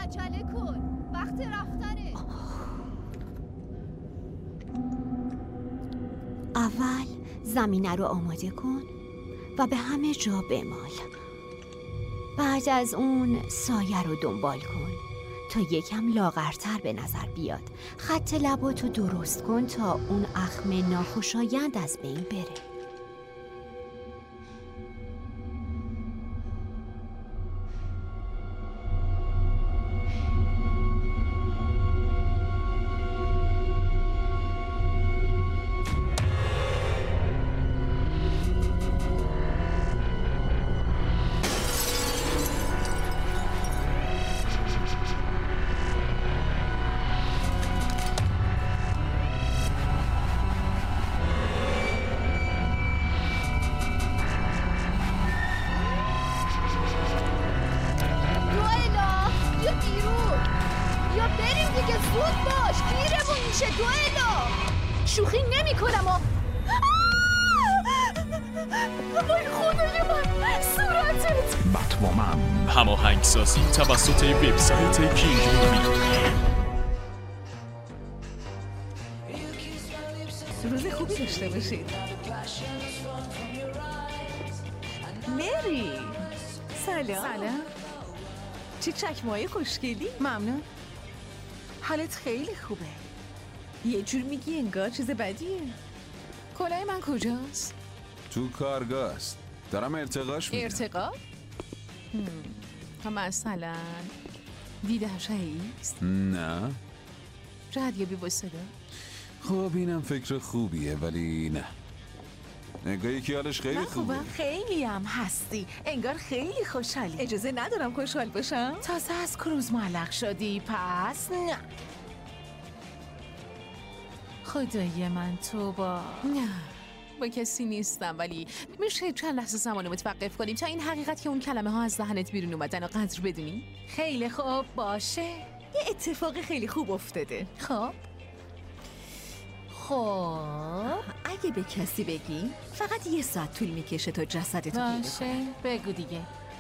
عجله کن، وقت رفتنه. اول زمینه رو آماده کن و به همه جا بمال. بعد از اون سایه رو دنبال کن تا یکم لاغرتر به نظر بیاد. خط لباتو درست کن تا اون اخم ناخوشایند از بین بره. شوخی نمی کنم وای خدای من، صورتت. بتومن، هماهنگسازی توسط وبسایت کینگ مووی. روز خوبی داشته باشید. مری سلام. چه چکمه‌های خوشگلی. ممنون. حالت خیلی خوبه. یه جور میگی انگار چیز بدیه. کلاه من کجاست؟ تو کارگاه است. دارم ارتقاش میدم. ارتقا؟ مثلا دیدهش هیست؟ نه. ردیابی با صدا؟ خب اینم فکر خوبیه ولی نه. انگار یکی حالش خیلی خوبه. من خیلی هم هستی. انگار خیلی خوشحالی. اجازه ندارم خوشحال باشم. تازه از کروز معلق شدی پس نه. خدای من تو نه با کسی نیستم، ولی میشه چند لحظه زمان متوقف کنیم تا این حقیقت که اون کلمه ها از دهنت بیرون اومدن و قدر بدونی؟ خیلی خوب باشه. یه اتفاق خیلی خوب افتاده. خب اگه به کسی بگی فقط 1 ساعت طول میکشه تا جسدتو باشه بگو دیگه.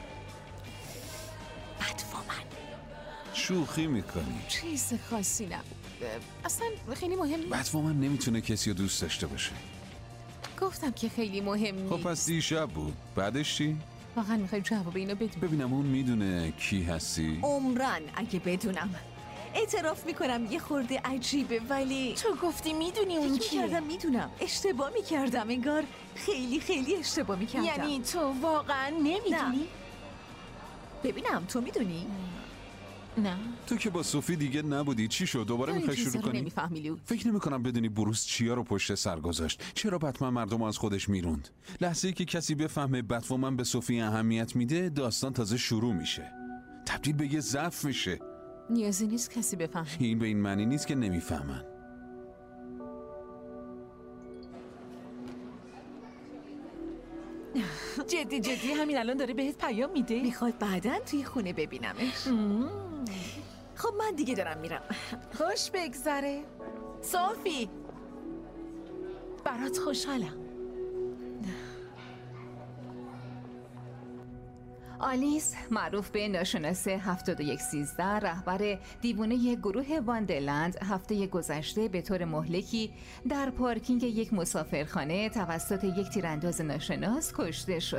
بتومن. شوخی میکنی. چیز خاصی نه، اصلا خیلی مهم نیست. بتومن نمیتونه کسی رو دوست داشته باشه. گفتم که خیلی مهم نیست. خب پس دیشب بود. بعدش چی؟ واقعا میخوای جواب اینو بدونی؟ ببینم اون میدونه کی هستی؟ عمرن اگه بدونم. اعتراف میکنم یه خورده عجیبه ولی تو گفتی میدونی اون کیه؟ کردم میدونم. اشتباه میکردم. انگار خیلی اشتباه میکردم. یعنی تو واقعا نمیدونی؟ ببینم تو میدونی؟ نه. تو که با صوفی دیگه نبودی. چی شد؟ دوباره میخوای شروع کنی؟ نمیفهمی. فکر نمی‌کنم بدونی بروس چیا رو پشت سر گذاشت. چرا بتمن مردم از خودش میروند؟ لحظه‌ای که کسی بفهمه بتمن به صوفی اهمیت میده، داستان تازه شروع میشه. تبدیل به یه ضعف میشه. نیازی نیست کسی بفهمه. این به این معنی نیست که نمیفهمن. جدی همین الان داره بهت پیام میده؟ میخواد بعداً توی خونه ببینمش. خب من دیگه دارم میرم. خوش بگذره. صوفی برات خوشحالم. آلیس، معروف به ناشناس 7113، رهبر دیوانه گروه واندرلند، هفته گذشته به طور مهلکی در پارکینگ یک مسافرخانه توسط یک تیرانداز ناشناس کشته شد.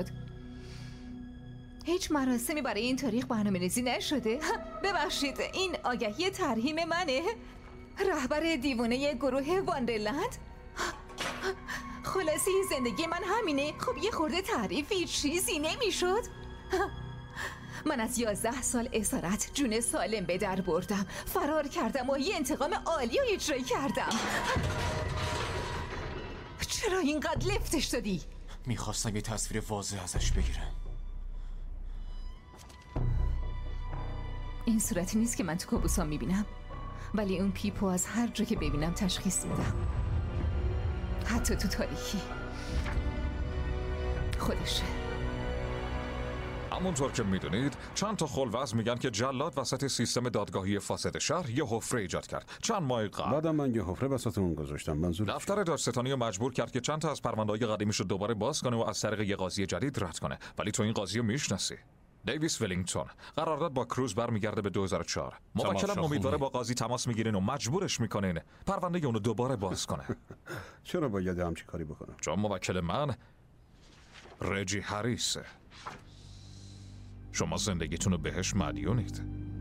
هیچ مراسمی برای این تاریخ برنامه‌ریزی نشده؟ ببخشید، این آگهی ترحیم منه؟ رهبر دیوانه گروه واندرلند؟ خلاصی زندگی من همینه. خب یه خورده تعریفی چیزی نمیشد؟ من از 11 سال اسارت جون سالم به در بردم، فرار کردم و یه انتقام عالی رو اجرا کردم. چرا اینقدر لفتش دادی؟ میخواستم یه تصویر واضح ازش بگیرم. این صورتی نیست که من تو کابوسا میبینم، ولی اون پیپو از هر جا که ببینم تشخیص میدم، حتی تو تاریکی. خودشه. همونطور که میدونید چند تا خلوز میگن که جلاد وسط سیستم دادگاهی فاسد شهر یه حفره ایجاد کرد چند ماه قبل. بعدم من یه حفره وسط اون گذاشتم. منظور دفتر دادستانی رو مجبور کرد که چند تا از پرونده‌های قدیمیش رو دوباره باز کنه و از طریق یه قاضی جدید رد کنه. ولی تو این قاضی رو میشناسی؟ دیویس ولینگتون. قرارداد با کروز برمیگرده به 2004. موکلم امیدواره با قاضی تماس میگیرین و مجبورش میکنین پرونده اونو دوباره باز کنه. چرا باید همچی کاری بکنم؟ چون موکل من رجی هریسه. شما زندگیتون رو بهش مدیونید.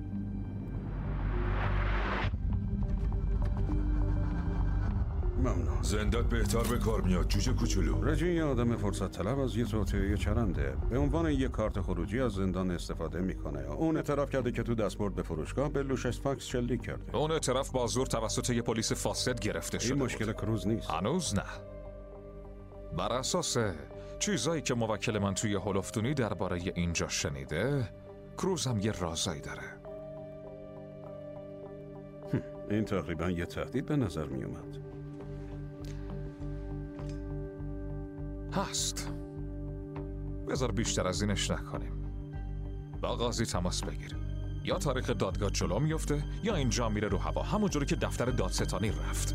ممنون. زندت بهتر به کار میاد جوجه کوچولو. رجی یه آدم فرصت طلب از یه توطئه چرنده. به عنوان یه کارت خروجی از زندان استفاده میکنه. اون اعتراف کرده که تو دستبرد به فروشگاه به لوشس فاکس شلیک کرده. اون اعتراف با زور توسط یه پلیس فاسد گرفته شده. این مشکل کروز نیست. هنوز نه. بر اساس چیزایی که موکل من توی هولفتونی درباره اینجا شنیده، کروز هم یه رازایی داره. این تقریبا یه تهدید به نظر می اومد. هست. بذار بیشتر از اینش نکنیم. با قاضی تماس بگیر. یا تاریخ دادگاه جلو میفته یا اینجا میره رو هوا، همونجوری که دفتر دادستانی رفت.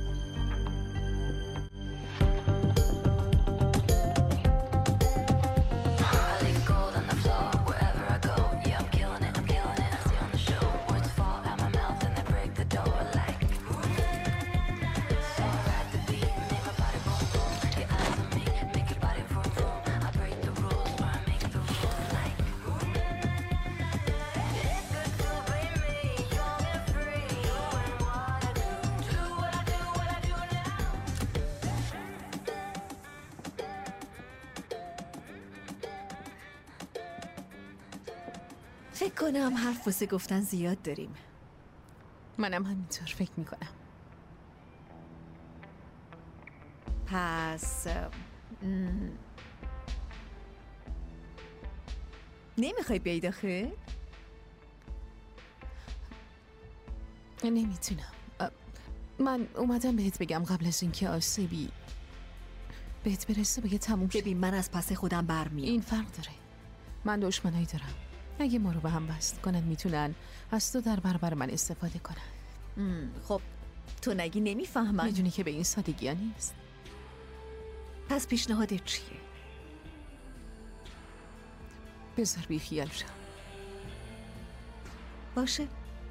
فکر کنم حرف واسه گفتن زیاد داریم. منم همینطور فکر میکنم. پس نمیخوای بیای داخل؟ نمیتونم. من اومدم بهت بگم قبل از اینکه آسیبی بهت برسه بگه تموم شد. ببین من از پس خودم برمیام. این فرق داره. من دشمنایی دارم. اگه ما رو به هم بست کنن میتونن از تو در برابر من استفاده کنن. خب تو نگی نمیفهمن. میدونی که به این سادگی ها نیست. پس پیشنهادت چیه؟ بذار بی خیال شم. باشه.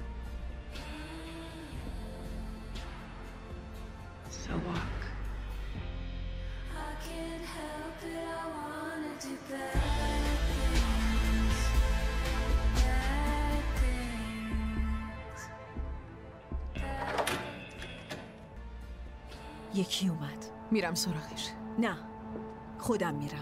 یکی اومد. میرم سراغش. نه خودم میرم.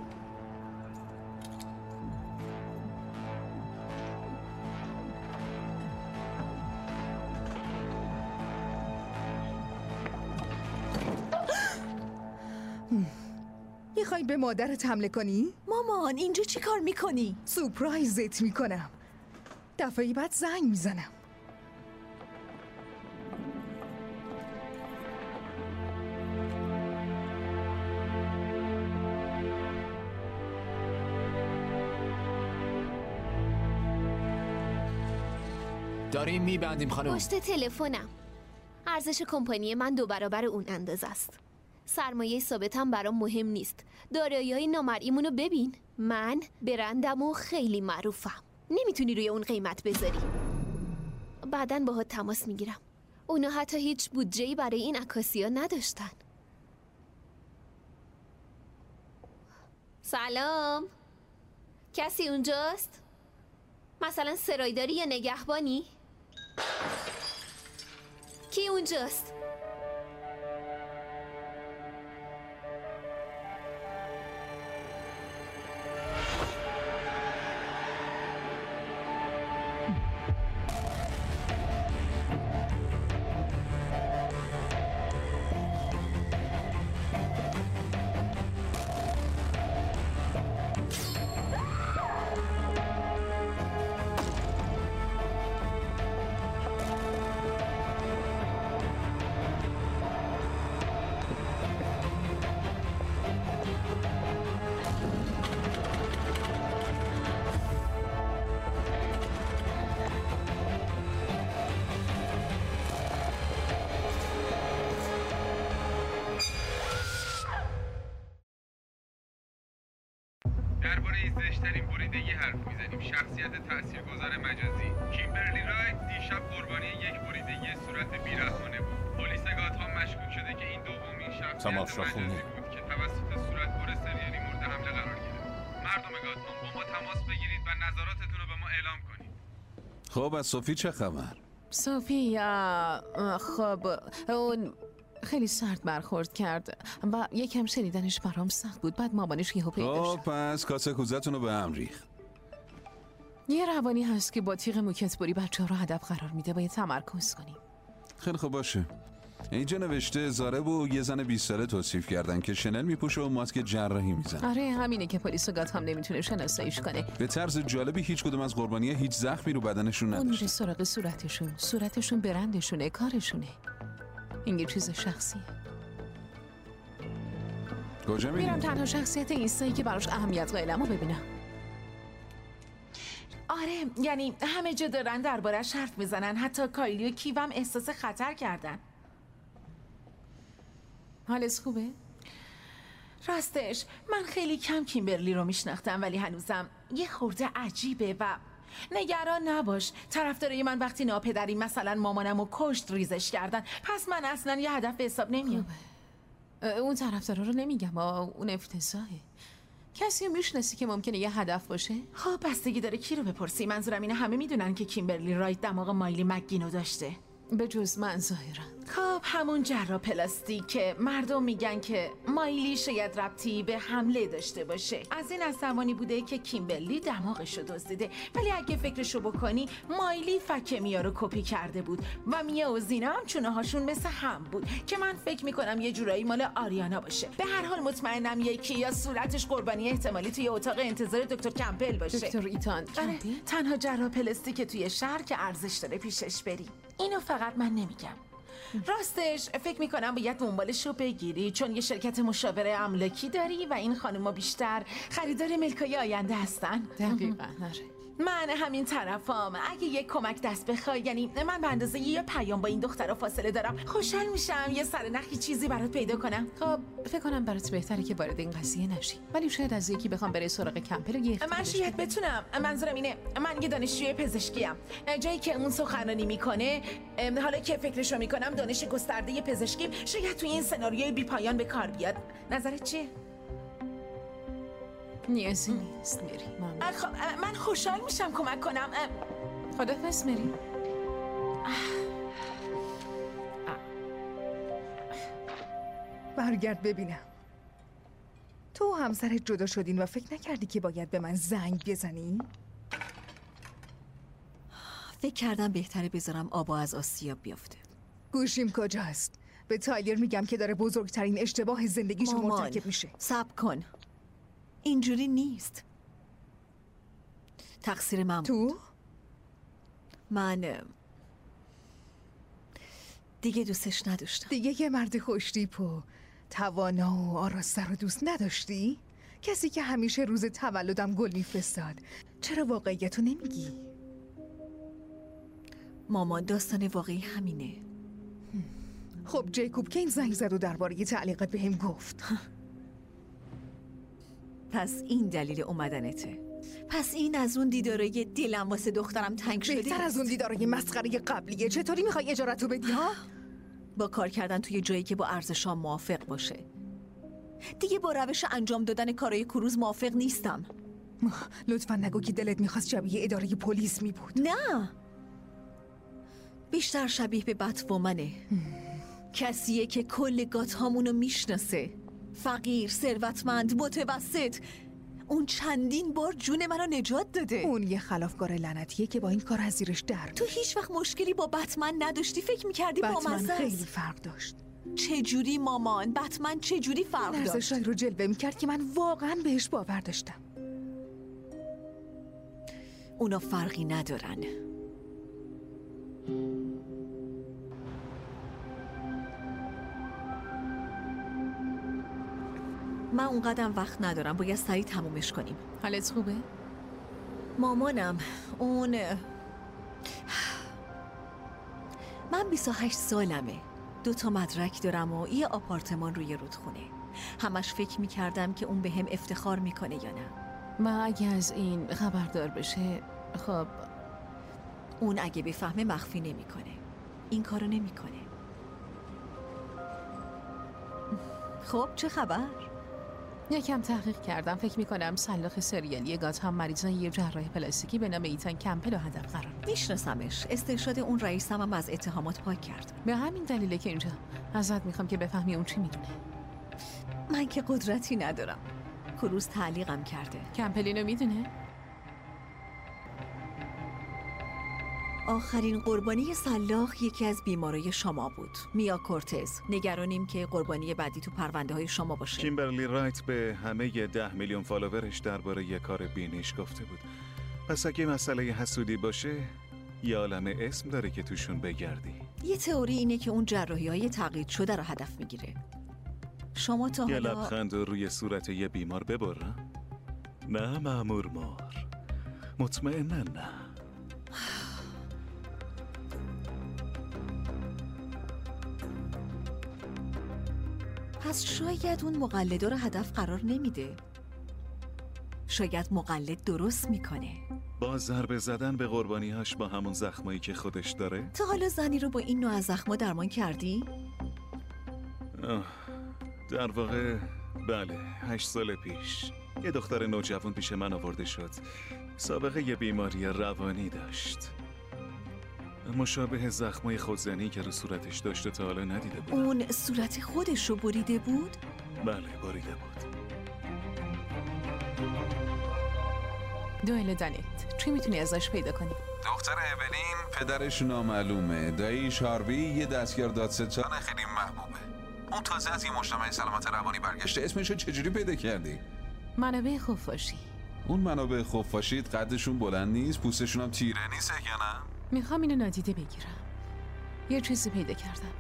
میخوای به مادرت حمله کنی؟ مامان اینجا چی کار میکنی؟ سورپرایزت میکنم. دفعه بعد زنگ میزنم. داریم میبندیم خانم. پشت تلفنم. ارزش کمپانی من 2 برابر اون اندازه است. سرمایه ثابتم برام مهم نیست. دارایی‌های نامرئیمونو ببین. من برندم و خیلی معروفم. نمیتونی روی اون قیمت بذاری. بعداً باهات تماس میگیرم. اونا حتی هیچ بودجه‌ای برای این عکاسی‌ها نداشتن. سلام. کسی اونجاست؟ مثلا سرایداری یا نگهبانی؟ کی اونجاست؟ درباره زشت‌ترین بریدگی حرف میزنیم. شخصیت تاثیرگذار مجازی کیمبرلی رایت دیشب قربانی یک بریدگی صورت بی‌رحمانه بود. پلیس گاتهام مشکوک شده که این دومین شخصیت مجازی بود که توسط صورتبر سریالی مورد حمله قرار گرفت. مردم گاتهام با ما تماس بگیرید و نظراتتون رو به ما اعلام کنید. خب از صوفی چه خبر؟ صوفی خب اون خیلی سرد برخورد کرد و یکم شنیدنش برام سخت بود. بعد مامانش یهو پیدا شد. پس کاسه کوزتون رو به هم ریخت. یه روانی هست که با تیغ موکتبری بچه‌ها رو هدف قرار میده. باید تمرکز کنیم. خیلی خوب باشه. اینجا نوشته زارب و یه زن 20 ساله توصیف کردن که شنل میپوشه و ماسک جراحی میزنه. آره همینه که پلیس گاتهام نمیتونه شناساییش کنه. به طرز جالبی هیچ کدوم از قربانی‌ها هیچ زخمی رو بدنشون نداشت. اون میره سراغ صورتشون برندشونه، کارشونه. این یه چیز شخصیه. کجا میری؟ میرم تنها شخصیت اینستایی که براش اهمیت قائلمو ببینم. آره یعنی همه جا دارن دربارش حرف میزنن. حتی کایلی و کیوم احساس خطر کردن. حالت خوبه؟ راستش من خیلی کم کیمبرلی رو میشناختم ولی هنوزم یه خورده عجیبه و نگران نباش. طرفدارای من وقتی ناپدری مثلا مامانمو کشت ریزش کردن، پس من اصلا یه هدف به حساب نمیام. اون طرفدارا رو نمیگم، اون افتضاحه. کسی رو میشناسی که ممکنه یه هدف باشه؟ خب بستگی داره کی رو بپرسی. منظورم اینه همه میدونن که کیمبرلی رایت دماغ مایلی مکگینو داشته. به جز من ظاهرا. خب همون جراح پلاستیک که مردم میگن که مایلی شاید ربطی به حمله داشته باشه. از این از زمانی بوده که کیمبرلی دماغشو دزدیده. ولی اگه فکرشو بکنی مایلی فک میا رو کپی کرده بود و میا و زینا هم چونه هاشون مثل هم بود که من فکر میکنم یه جورایی مال آریانا باشه. به هر حال مطمئنم یکی یا صورتش قربانی احتمالی توی اتاق انتظار دکتر کمپل باشه. دکتر ایتان کمپل؟ تنها جراح پلاستیک توی شهر که ارزش داره پیشش بری. اینو فقط من نمیگم. راستش فکر میکنم باید دنبالش رو بگیری، چون یه شرکت مشاوره املاکی داری و این خانوما بیشتر خریدار ملکای آینده هستن. دقیقاً. من همین طرفام. اگه یه کمک دست بخوای، یعنی من به اندازه یه پیام با این دخترا فاصله دارم، خوشحال میشم یه سرنخی چیزی برات پیدا کنم. خب فکر کنم برات بهتره که وارد این قضیه نشی، ولی شاید از یکی بخوام بره سراغ کمپل و یه من شاید بتونم. منظورم اینه من یه دانشجوی پزشکیم. جایی که اون سخنرانی میکنه، حالا که فکرشو میکنم دانش گسترده پزشکیم، شاید توی این سناریوی بی پایان به کار بیاد. نظرت چیه؟ نیازی نیست میری. خب من خوشحال میشم کمک کنم. خدافظ میری. برگرد ببینم. تو و همسرت جدا شدین و فکر نکردی که باید به من زنگ بزنی؟ فکر کردم بهتره بذارم آبا از آسیاب بیافته. گوشیم کجاست؟ به تایلر میگم که داره بزرگترین اشتباه زندگیشو مرتکب میشه. صبر کن. اینجوری نیست. تقصیر من بود. من دیگه دوستش نداشتم. دیگه یه مرد خوشتیپ و توانا و آراسته رو دوست نداشتی؟ کسی که همیشه روز تولدم گل میفرستاد. چرا واقعیتو نمیگی؟ مامان داستان واقعی همینه. خب جیکوب که این زنگ زد و درباره تعلیقات بهم گفت. پس این دلیل اومدنته. پس این از اون دیدارای دلم واسه دخترم تنگ شده. بهتر از اون دیدارای مسخره قبلیه. چطوری میخوای اجارتو بدی ها؟ با کار کردن توی جایی که با ارزشام موافق باشه. دیگه با روش انجام دادن کارهای کروز موافق نیستم. لطفا نگو که دلت میخواست شبیه اداره پلیس میبود. نه، بیشتر شبیه به بت‌وومنه. کسیه که کل گاتهامونو میشناسه. فقیر، ثروتمند، متوسط. اون چندین بار جون منو نجات داده. اون یه خلافکار لعنتیه که با این کار از زیرش در میاد. تو هیچ وقت مشکلی با بتمن نداشتی؟ فکر میکردی بتمن خیلی فرق داشت. چجوری مامان؟ بتمن چجوری فرق داشت؟ ارزشایی رو جلوه میکرد که من واقعا بهش باور داشتم. اونا فرقی ندارن. من اونقدرم وقت ندارم، باید سریع تمومش کنیم. حالت خوبه؟ مامانم اون من 28 سالمه، 2 مدرک دارم و یه آپارتمان روی رودخونه. همش فکر میکردم که اون به هم افتخار میکنه یا نه. و اگه از این خبردار بشه خب اون اگه بفهمه مخفی نمیکنه. این کارو نمیکنه. خب چه خبر؟ یکم تحقیق کردم. فکر میکنم سلاخ سریالی گاتهام مریضای یه جراح پلاستیکی به نام ایتان کمپل رو هدف قرار میده. میشناسمش. استرشاد اون رئیسم هم از اتهامات پاک کرد. به همین دلیله که اینجا ازت میخوام که بفهمی اون چی میدونه. من که قدرتی ندارم. کروز تعلیقم کرده. کمپل اینو میدونه؟ آخرین قربانی سلاخ یکی از بیمارای شما بود، میا کورتز. نگرانیم که قربانی بعدی تو پرونده های شما باشه. کیمبرلی رایت به همه 10 میلیون فالوورش درباره یه کار بینیش گفته بود. پس اگه مسئله حسودی باشه یه عالمه اسم داره که توشون بگردی. یه تئوری اینه که اون جراحی‌های تقلید شده رو هدف میگیره. شما تا یه حالا لبخند روی صورت یه بیمار ببرم؟ نه مأمور مار، مطمئنا نه. پس شاید اون مقلدا رو هدف قرار نمیده. شاید مقلد درست میکنه. با ضربه زدن به قربانی‌هاش با همون زخمایی که خودش داره؟ تا حالا زنی رو با این نوع از زخما درمان کردی؟ در واقع بله، 8 سال پیش یه دختر نوجوان پیش من آورده شد. سابقه یه بیماری روانی داشت. مشابه زخمای خودزنی که رو صورتش داشته تا حالا ندیده بود. اون صورت خودش رو بریده بود؟ بله بریده بود. دوئل دنت چی میتونی ازش پیدا کنی؟ دختر اولین پدرش نامعلومه، داییش هاروی یه دستیار دادستان خیلی محبوبه. اون تازه از یه مجتمع سلامت روانی برگشته. اسمشو چجوری پیدا کردی؟ منابع خفاشی. اون منابع خفاشی قدشون بلند نیست، پوستشون هم تیره نیست یا نه؟ میخوام اینو نادیده بگیرم. یه چیزی پیدا کردم.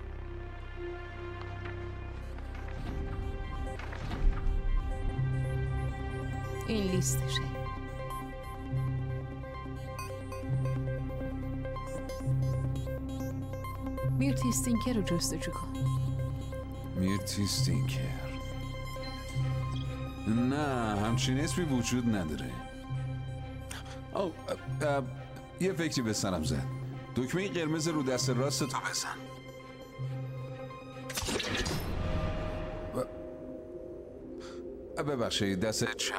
این لیستشه. میرتی استینکر رو جستجو کن. میرتی استینکر؟ نه همچین اسمی وجود نداره. یه فکری به سرم زد. دکمه قرمز رو دست راست تو بزن. ببخشید دست چپ.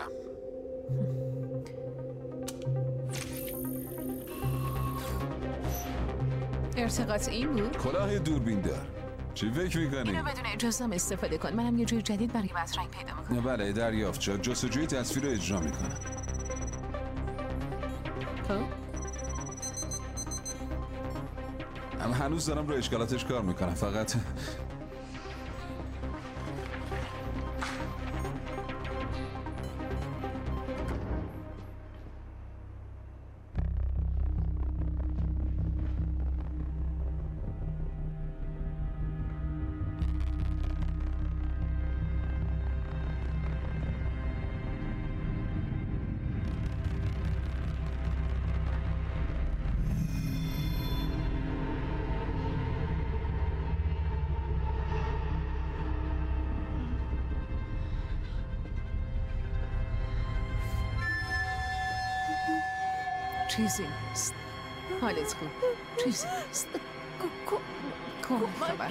ارتقاط این بود؟ کلاه دوربین دار. چی فکر میکنی؟ اینو بدون اجازم استفاده کن. منم یه جای جدید برای بطرنگ پیدا میکنم. بله دریافت شد. جستجوی تصویر رو اجرا میکنم. اما هنوز دارم رو اشکالاتش کار میکنم. فقط چیزی نیست. حالت خوب. چیزی نیست. کمک خبر.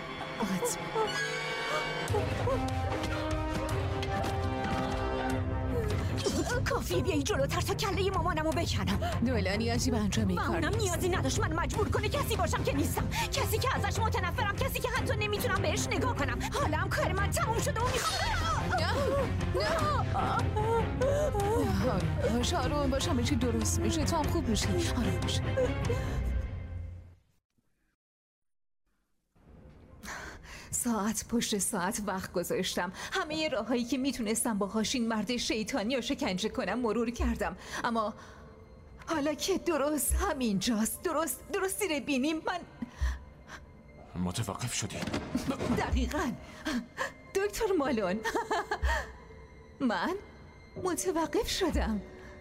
کافیه بیایی جلوتر تا کله مامانمو بکنم. دوئل نیازی به انجام این کار نیست. نیازی نداشت من مجبور کنه کسی باشم که نیستم. کسی که ازش متنفرم، کسی که حتی نمیتونم بهش نگاه کنم. حالا هم کار من تموم شده و باشه آروم باش، همه چی درست میشه. تو هم خوب میشی. آروم باش. ساعت پشت ساعت وقت گذاشتم. همه راههایی که میتونستم باهاش این مرد شیطانی رو شکنجه کنم مرور کردم. اما حالا که درست همینجاست، درست زیر بینیم من متوقف شدی. دقیقاً دکتر مالون. من متوقف شدم.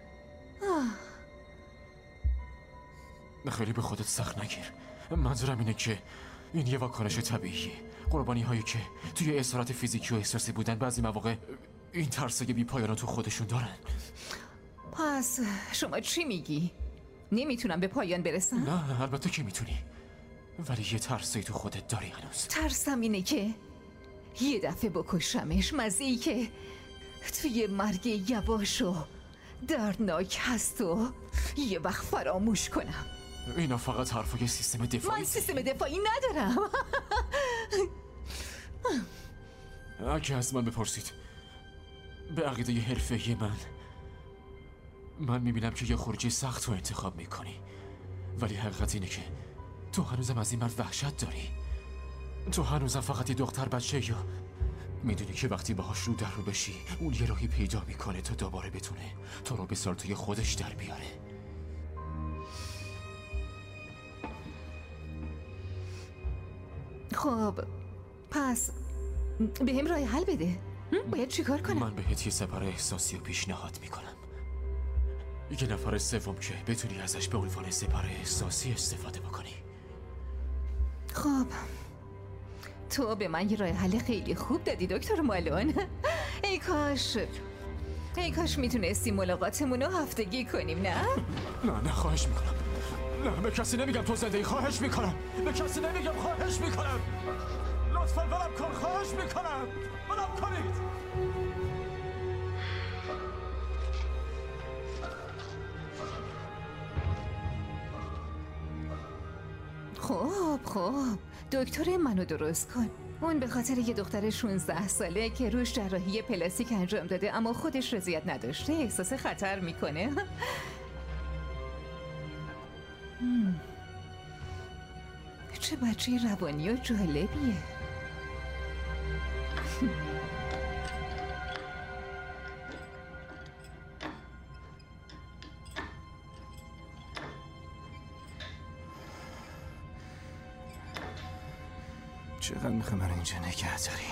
خیلی به خودت سخت نگیر. منظورم اینه که این یه واکنش طبیعیه. قربانی هایی که توی اثرات فیزیکی و احساسی بودن بعضی مواقع این ترسای بی پایان تو خودشون دارن. پس شما چی میگی؟ نمیتونم به پایان برسم؟ نه البته که میتونی، ولی یه ترسی تو خودت داری هنوز. ترسم اینه که یه دفعه بکشمش، مزه‌ای که توی مرگ یواش و دردناک هست و یه وقت فراموش کنم. اینا فقط حرفای سیستم دفاعی. من سیستم دفاعی ندارم. اگه از من بپرسید به عقیده حرفه‌ای من میبینم که یه خروجی سخت رو انتخاب میکنی، ولی حقیقت اینه که تو هنوزم از این مرد وحشت داری. تو هنوزم فقط یه دختر بچه یا میدونی که وقتی باهاش رو در رو بشی اون یه راهی پیدا میکنه تا دوباره بتونه تو رو به سالتوی خودش در بیاره. خب پس به هم راه حل بده. باید چیکار کنم؟ من بهت یه سپر احساسی رو پیشنهاد میکنم. یه نفر سوم که بتونی ازش به عنوان سپر احساسی استفاده بکنی. خب تو به من یه راه حل خیلی خوب دادی دکتر مالون. ای کاش میتونستی ملاقاتمون رو هفتگی کنیم. نه خواهش میکنم. نه به کسی نمیگم تو زنده ای. خواهش میکنم به کسی نمیگم. خواهش میکنم لطفا برم کن. خواهش میکنم برم کنید. خب دکتر منو درست کن. اون به خاطر یه دختر 16 ساله که روش جراحی پلاستیک انجام داده اما خودش رضایت نداشته احساس خطر میکنه. چه بچه روانی و جالبیه. چقدر میخوای من اینجا نگه داری؟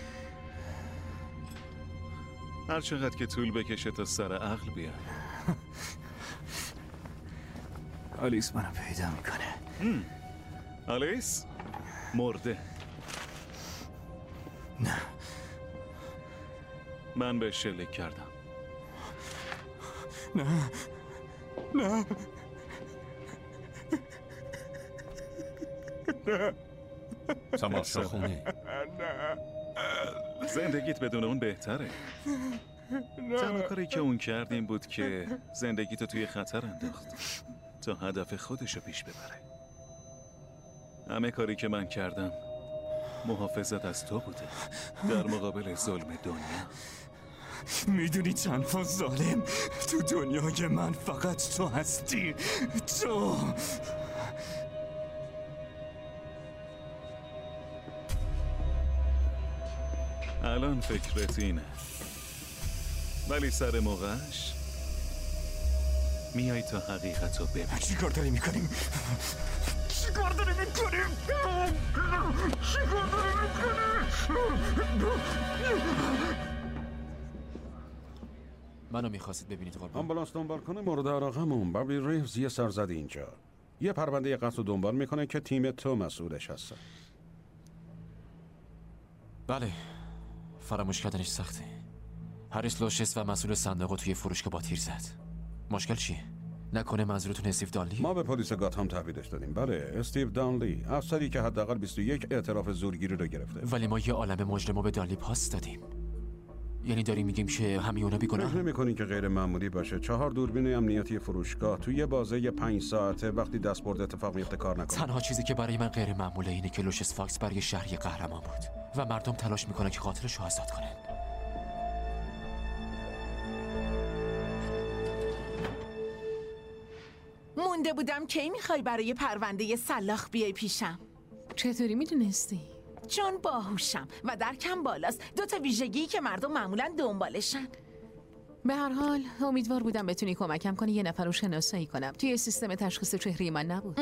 هر چقدر که طول بکشه تا سر عقل بیاد. آلیس منو پیدا میکنه. آلیس مرده. نه من به شلیک کردم. نه تماشا خونه. زندگیت بدون اون بهتره. تنها کاری که اون کرد این بود که زندگیتو توی خطر انداخت تا هدف خودشو پیش ببره. همه کاری که من کردم محافظت از تو بوده در مقابل ظلم دنیا. میدونی تنها ظالم تو دنیای من فقط تو هستی. تو الان فکرت اینه، ولی سر موقعش میای تا حقیقت رو ببین. چی کار داری میکنیم؟ منو میخواستید ببینید قربان؟ آمبولانس دنبال کنه مورد علاقمون. بابی ریوز یه سر زد اینجا. یه پرونده قتل رو دنبال میکنه که تیم تو مسئولش هست. بله فراموش کردنش سخته. هریس لوشس و مسئول صندوق توی فروشگاه با تیر زد. مشکل چیه؟ نکنه منظورتون استیو دانلی؟ ما به پلیس گاتهام تحویلش دادیم. بله استیو دانلی، افسری که حداقل 21 اعتراف زورگیری رو گرفته. ولی ما یه عالمه مجرمو به دانلی پاس دادیم. یعنی داریم میگیم که همه اونا بیگناه؟ فکر نمی‌کنین که غیر معمولی باشه 4 دوربین امنیتی فروشگاه توی یه بازه 5 ساعته وقتی دستبرد اتفاق میفته کار نکنه؟ تنها چیزی که برای من غیر معموله اینه که لوشس فاکس برای شهر قهرمان بود و مردم تلاش میکنن که قاتلش رو آزاد کنن. مونده بودم کی میخوای برای پرونده سلاخ بیای پیشم؟ چطوری میدونستی؟ چون باهوشم و درکم بالاست. 2 ویژگی که مردم معمولا دنبالشن. به هر حال امیدوار بودم بتونی کمکم کنی یه نفر رو شناسایی کنم. توی سیستم تشخیص چهره من نبود.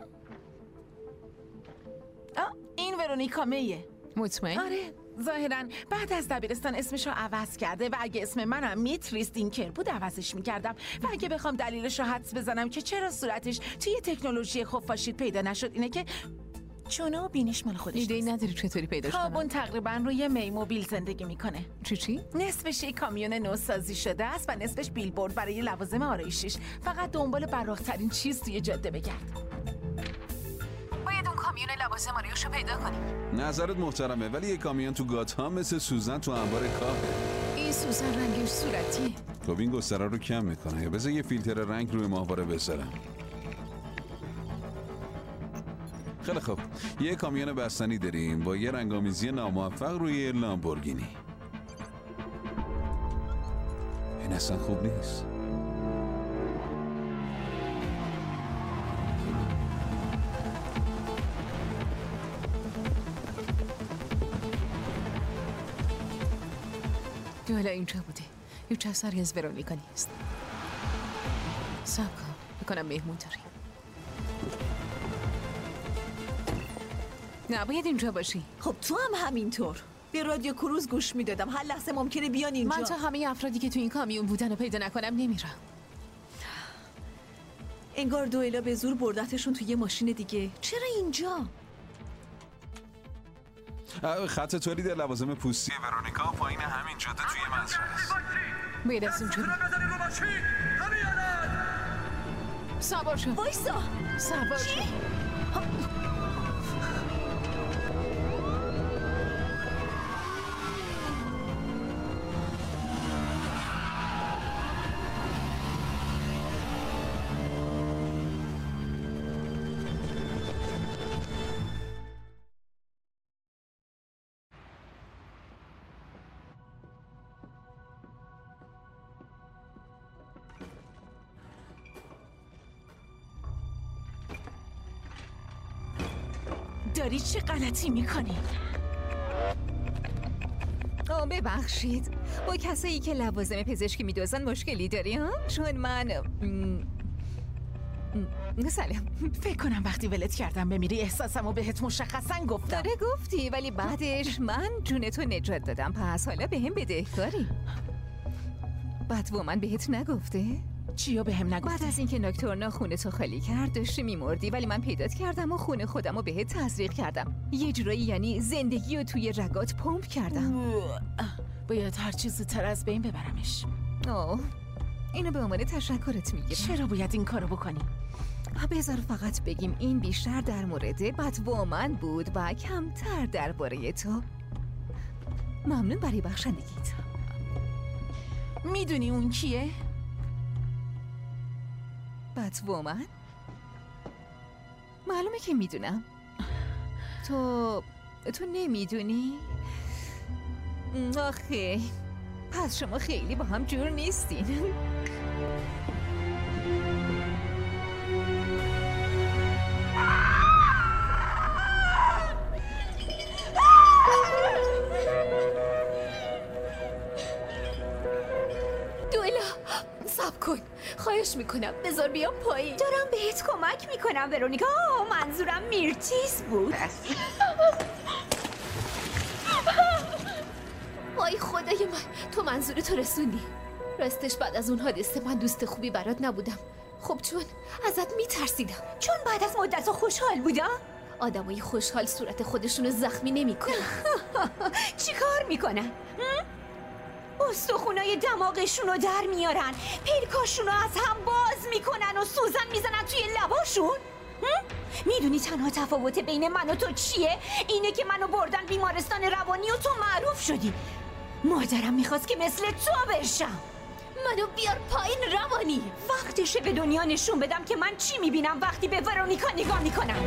این ورونیکا میه. مطمئن؟ آره ظاهراً بعد از دبیرستان اسمش رو عوض کرده و اگه اسم منم میتریستینکر بود عوضش میکردم و اگه بخوام دلیلش رو حدس بزنم که چرا صورتش توی تکنولوژی خفاشید پیدا نشد اینه که چونه و بینیش مال خودش ایده‌ای نداری چطوری پیداش کنم؟ تابون تقریبا روی میموبیل زندگی میکنه. چی؟ نصفش یک کامیون نوسازی شده است و نصفش بیلبورد برای لوازم آرایشیش. فقط دنبال براق‌ترین چیز توی جاده بگرد. باید اون کامیون لوازم آرایشو پیدا کنیم. نظرت محترمه، ولی یه کامیون تو گاتهام مثل سوزن تو انبار کاهه. این سوزن رنگش صورتیه. خب این گستره رو کم میکنه. یا بذار یه فیلتر رنگ روی ماهواره بذارم. خیلی خوب، یه کامیون بستنی داریم با یه رنگامیزی ناموفق روی لامبورگینی. این اصلا خوب نیست. دولا اینجا بوده. هیچ اثری از ورونیکا نیست. صبر کن، بکنم مهمون داری. نه باید اینجا باشی. خب تو هم همینطور. به رادیو کروز گوش میدادم، هر لحظه ممکنه بیان اینجا. من تا همه افرادی که تو این کامیون بودن رو پیدا نکنم نمیرم. انگار دوئلا به زور بردتشون توی یه ماشین دیگه. چرا اینجا؟ خط تولید لوازم پوستی ورونیکا پایین همین جاده توی مزرعه است. باید از اینجا سوار شو. وایسا. سوار شو. داری چه غلطی میکنی؟ ببخشید، با کسایی که لوازم پزشکی میدوزن مشکلی داری ها؟ چون من سلام. فکر کنم وقتی ولت کردم بمیری احساسمو بهت مشخصا گفتم. داره گفتی ولی بعدش من جونتو نجات دادم، پس حالا بهم بدهکاری. من بهت نگفته؟ چیو بهم نگفته؟ بعد از اینکه ناکتورنا خونه تو خالی کرد داشتی میمردی، ولی من پیدات کردم و خونه خودمو بهت تزریق کردم. یه جورایی یعنی زندگی رو توی رگات پمپ کردم. باید هر چیز زودتر از بین ببرمش. اینو به عنوان تشکرت میگیرم. چرا باید این کارو بکنی؟ بذار فقط بگیم این بیشتر در مورد بتومن بود و کمتر درباره تو. ممنون برای بخشندگیت. میدونی اون کیه؟ بتومن؟ معلومه که میدونم. تو نمیدونی؟ آخه پس شما خیلی با هم جور نیستین. خواهش میکنم بذار بیام پایین. دارم بهت کمک میکنم ورونیکا. منظورم میرتیز بود. وای خدای من، تو منظورتو رسوندی. راستش بعد از اون حادثه من دوست خوبی برات نبودم. خب چون ازت میترسیدم. چون بعد از مدت خوشحال بودم. آدمای خوشحال صورت خودشونو زخمی نمیکنن. چی کار میکنن؟ استخونای دماغشونو در میارن، پلکاشونو از هم باز میکنن و سوزن میزنن توی لباشون. میدونی تنها تفاوت بین من و تو چیه؟ اینه که منو بردن بیمارستان روانی و تو معروف شدی. مادرم میخواست که مثل تو بشم. منو بیار پایین روانی. وقتشه به دنیا نشون بدم که من چی میبینم وقتی به ورونیکا نگاه میکنم.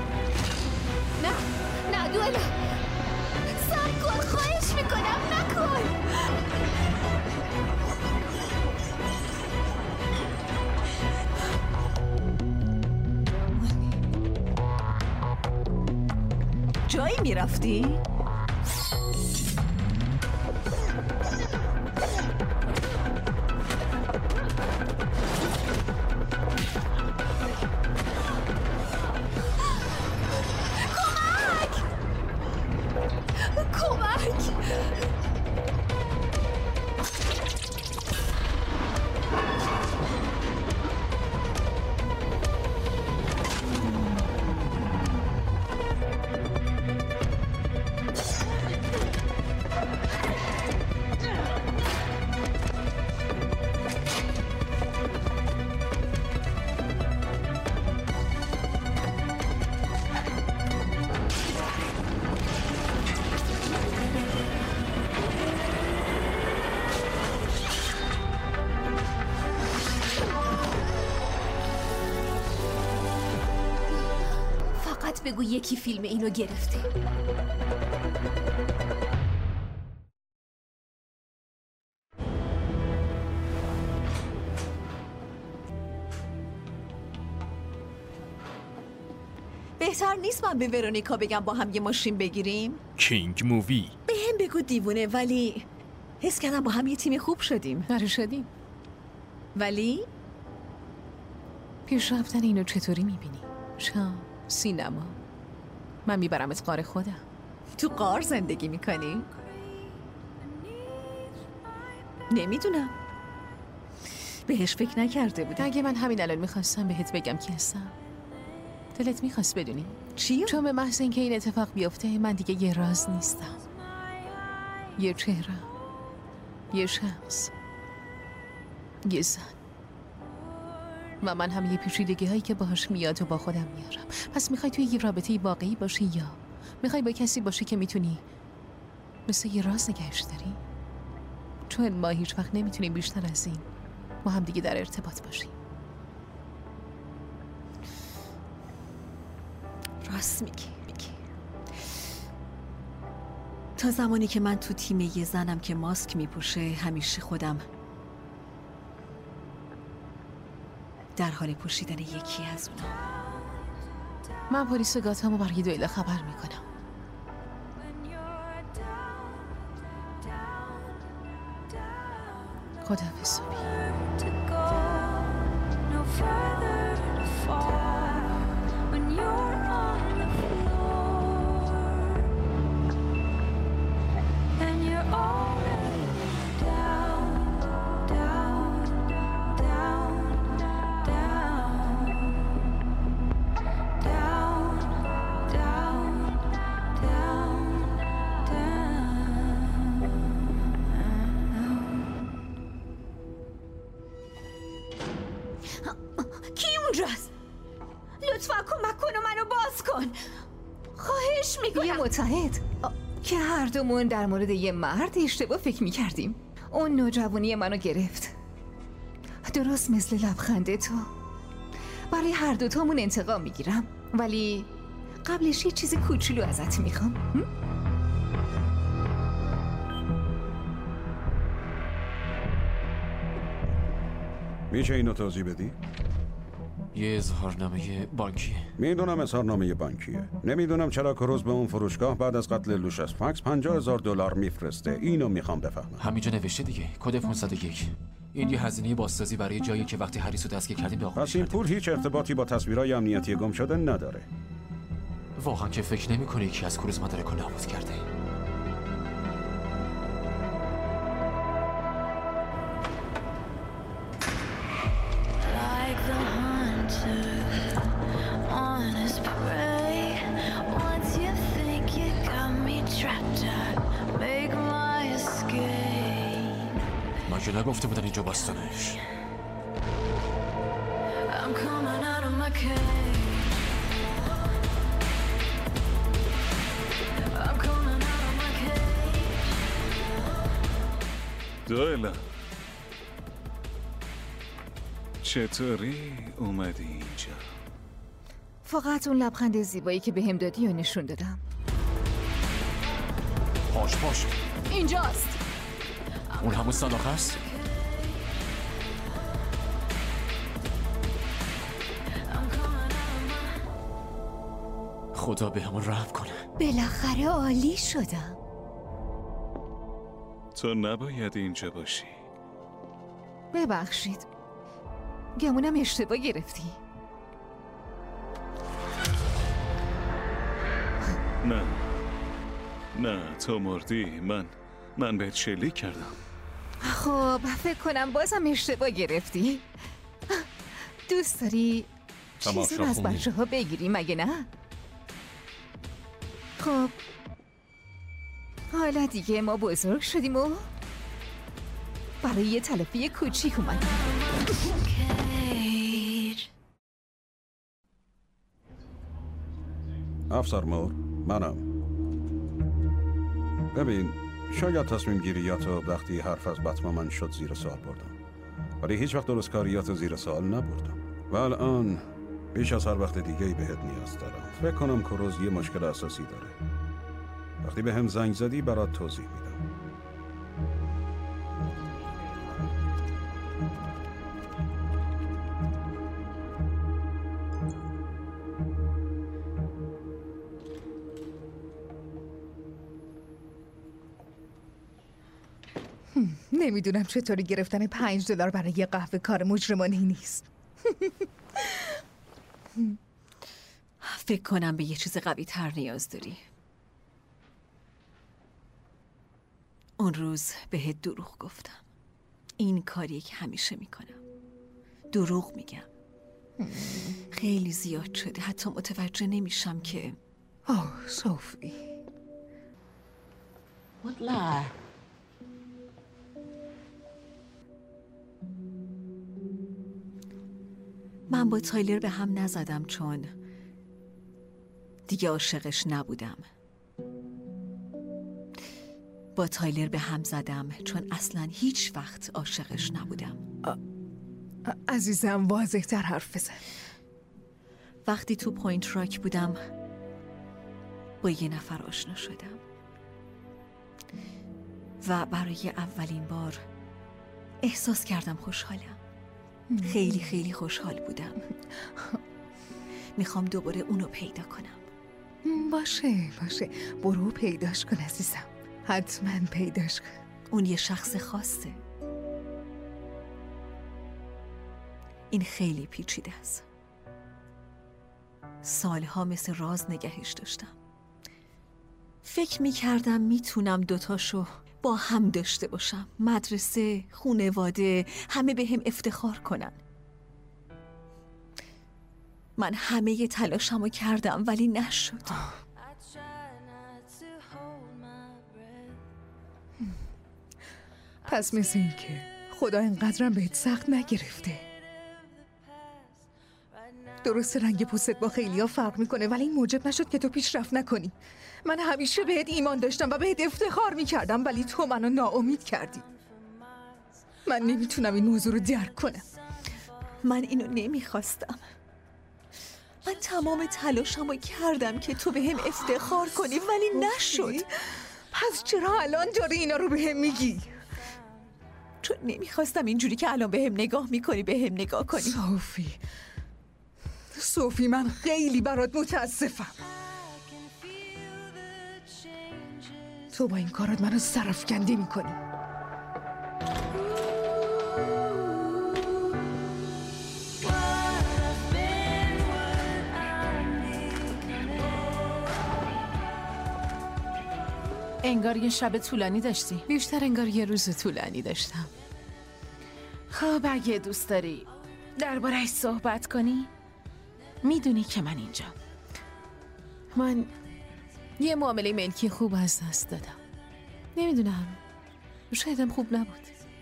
نه دوئلا، سر کن، خواهش میکنم نکن. جایی میرفتی؟ کمک! فقط بگو یکی فیلم اینو گرفته. بهتر نیست من به ورونیکا بگم با هم یه ماشین بگیریم؟ کینگ مووی. به هم بگو دیوونه، ولی حس کردم با هم یه تیم خوب شدیم. آره شدیم. ولی پیش رفتن اینو چطوری میبینی؟ شام، سینما. من میبرمت غار خودم. تو غار زندگی میکنی؟ نمیدونم، بهش فکر نکرده بودم. اگه من همین الان میخواستم بهت بگم کی هستم، دلت میخواست بدونی؟ چی؟ چون به محض اینکه این اتفاق بیفته من دیگه یه راز نیستم، یه چهره، یه شخص، یه زن. و من هم یه پیچیدگی هایی که باهاش میاد و با خودم میارم. پس میخوای توی یه رابطه واقعی باشی یا میخوای با کسی باشی که میتونی مثل یه راز نگهش داری؟ چون ما هیچ وقت نمیتونیم بیشتر از این با هم دیگه در ارتباط باشیم. راست میگی. تا زمانی که من تو تیم یه زنم که ماسک میپوشه، همیشه خودم در حال پوشیدن یکی از اونا. من پلیس گاتامو برای دویلا خبر میکنم. خداحافظ صبحی. یه متحد که هر دومون در مورد یه مرد اشتباه فکر می‌کردیم. اون نوجوانی منو گرفت، درست مثل لبخنده تو. برای هر دوتامون انتقام میگیرم، ولی قبلش یه چیز کوچولو ازت میخوام. میشه اینو توضیح بدی؟ یه اظهارنامه بانکیه. میدونم اظهارنامه بانکیه. نمیدونم چرا کروز به اون فروشگاه بعد از قتل لوشس فاکس $50,000 میفرسته. اینو میخوام بفهمم. همینجا نوشته دیگه، کد 501. این یه هزینه بازسازی برای جایی که وقتی هریسو دستگیر کردیم به آقا. پس این پول هیچ ارتباطی با تصویرهای امنیتی گم شده نداره. واقعا که فکر نمی‌کنی یکی از کروز مدارکو نابود کرده؟ که نگفته بودن اینجا باستنش. دویلا چطوری اومدی اینجا؟ فقط اون لبخند زیبایی که بهم دادی و نشون دادم. پاش اینجاست. اون همون صداقه است؟ خدا به همون رحم کنه. بالاخره عالی شدم. تو نباید اینجا باشی. ببخشید، گمونم اشتباه گرفتی. نه تو مردی. من بهت شلیک کردم. خب فکر کنم بازم اشتباه گرفتی. دوست داری چیزی رو از بچه ها بگیری مگه نه؟ خب حالا دیگه ما بزرگ شدیم و برای یه تلافی کوچیک اومدیم. افسر مور، منم. ببین، شاید تصمیم گیریاتو وقتی حرف از بتمن شد زیر سوال بردم، ولی هیچ وقت درست کاریاتو زیر سوال نبردم. و الان بیش از هر وقت دیگه‌ای بهت نیاز دارم. فکر کنم کروز یه مشکل اساسی داره. وقتی به هم زنگ زدی برات توضیح میدم. نمیدونم چطوری گرفتن $5 برای یه قهوه کار مجرمانه نیست. فکر کنم به یه چیز قوی تر نیاز داری. اون روز بهت دروغ گفتم. این کاریه که همیشه میکنم. دروغ میگم. خیلی زیاد شده. حتی متوجه نمیشم که صوفی. What lie? من با تایلر به هم نزدم چون دیگه عاشقش نبودم. با تایلر به هم زدم چون اصلا هیچ وقت عاشقش نبودم. عزیزم واضح تر حرف بزن. وقتی تو پوینت راک بودم با یه نفر آشنا شدم و برای اولین بار احساس کردم خوشحالم. خیلی خیلی خوشحال بودم. میخوام دوباره اونو پیدا کنم. باشه برو پیداش کن عزیزم. حتما پیداش کن. اون یه شخص خاصه. این خیلی پیچیده است. سالها مثل راز نگهش داشتم. فکر میکردم میتونم دوتاشو با هم داشته باشم. مدرسه، خانواده، همه به هم افتخار کنن. من همه تلاشمو کردم ولی نشد. پس مثل این که خدا اینقدرم بهت سخت نگرفته. درسته رنگ پوستت با خیلیا فرق میکنه ولی این موجب نشد که تو پیشرفت نکنی. من همیشه بهت ایمان داشتم و بهت افتخار میکردم ولی تو منو ناامید کردی. من نمیتونم این موضوع رو درک کنم. من اینو نمیخواستم. من تمام تلاشمو کردم که تو به هم افتخار کنی ولی نشد. پس چرا الان داری اینا رو به هم میگی؟ چون نمیخواستم اینجوری که الان به هم نگاه میکنی به هم نگاه کنی. صوفی من خیلی برات متاسفم. تو با این کارات منو سرافکنده میکنی. انگار یه شب طولانی داشتی. بیشتر انگار یه روز طولانی داشتم. خب اگه دوست داری درباره‌اش صحبت کنی میدونی که من اینجا. من یه معامله ملکی خوب از دست دادم. نمیدونم شایدم خوب نبود.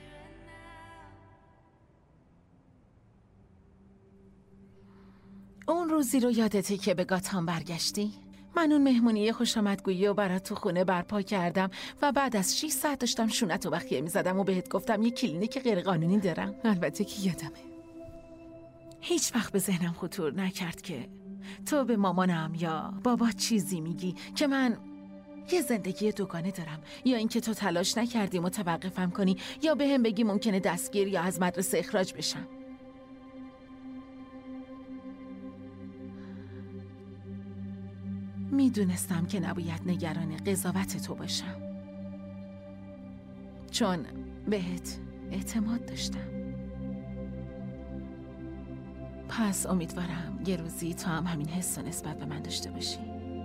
اون روزی رو یادته که به گاتام برگشتی؟ من اون مهمونی خوش آمدگویی و برات تو خونه برپا کردم و بعد از 6 ساعت داشتم شونت و بخیه میزدم و بهت گفتم یه کلینیک غیر قانونی دارم. البته که یادمه. هیچ وقت به ذهنم خطور نکرد که تو به مامانم یا بابا چیزی میگی که من یه زندگی دوگانه دارم، یا اینکه تو تلاش نکردی متوقفم کنی یا به هم بگی ممکنه دستگیر یا از مدرسه اخراج بشم. میدونستم که نباید نگران قضاوت تو باشم چون بهت اعتماد داشتم. پس امیدوارم یه روزی تو هم همین حس و نسبت به من داشته باشی.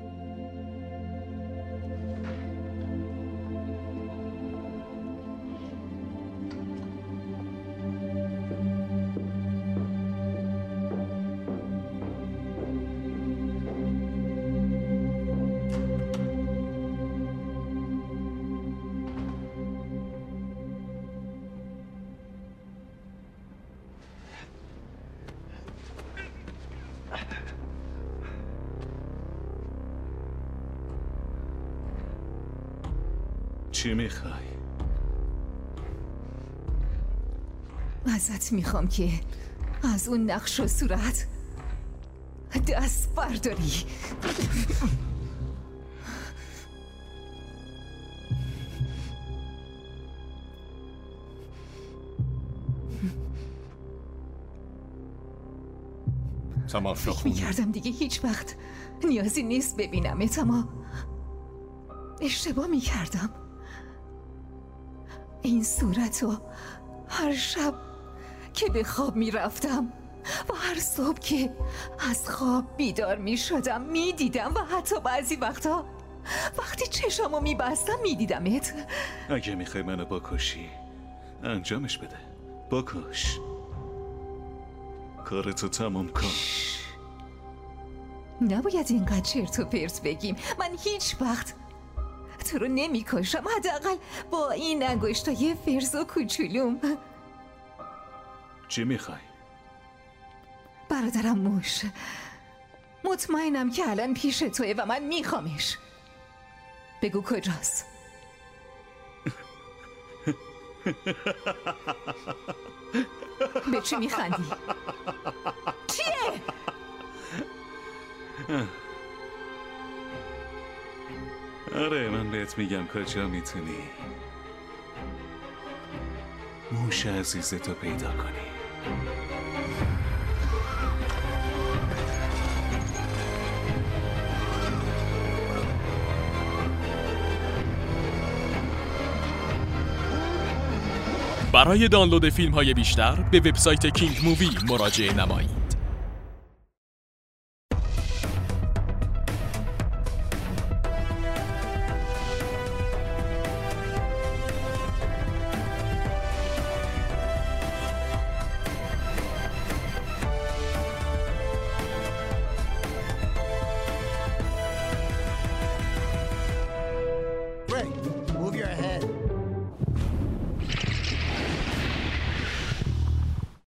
چی میخوای؟ ازت میخوام که از اون نقش و صورت دست برداری. فکر میکردم دیگه هیچ وقت نیازی نیست ببینمت، اما اشتباه میکردم. این صورتو هر شب که به خواب میرفتم و هر صبح که از خواب بیدار میشدم میدیدم و حتی بعضی وقتا وقتی چشمو میبستم میدیدمت. اگه میخوای منو بکشی انجامش بده، بکش، کارتو تمام کن. نباید اینقدر چرت و پرت بگیم. من هیچ وقت تو رو نمیکشم، حداقل با این انگشتای فرز و کوچولوم. چی میخوای؟ برادرم موش، مطمئنم که الان پیش توه و من میخوامش. بگو کجاست؟ به چی میخندی؟ چیه؟ آره من بهت میگم کجا میتونی موش عزیزتو پیدا کنی. برای دانلود فیلم‌های بیشتر به وبسایت کینگ مووی مراجعه نمایید.